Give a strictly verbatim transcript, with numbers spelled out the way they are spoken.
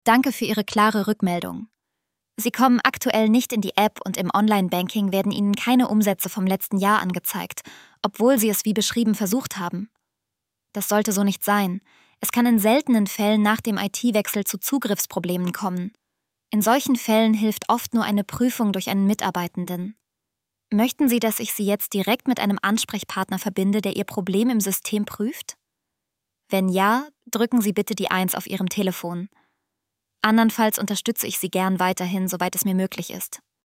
Danke für Ihre klare Rückmeldung. Sie kommen aktuell nicht in die App und im Online-Banking werden Ihnen keine Umsätze vom letzten Jahr angezeigt, obwohl Sie es wie beschrieben versucht haben. Das sollte so nicht sein. Es kann in seltenen Fällen nach dem I T-Wechsel zu Zugriffsproblemen kommen. In solchen Fällen hilft oft nur eine Prüfung durch einen Mitarbeitenden. Möchten Sie, dass ich Sie jetzt direkt mit einem Ansprechpartner verbinde, der Ihr Problem im System prüft? Wenn ja, drücken Sie bitte die eins auf Ihrem Telefon. Andernfalls unterstütze ich Sie gern weiterhin, soweit es mir möglich ist.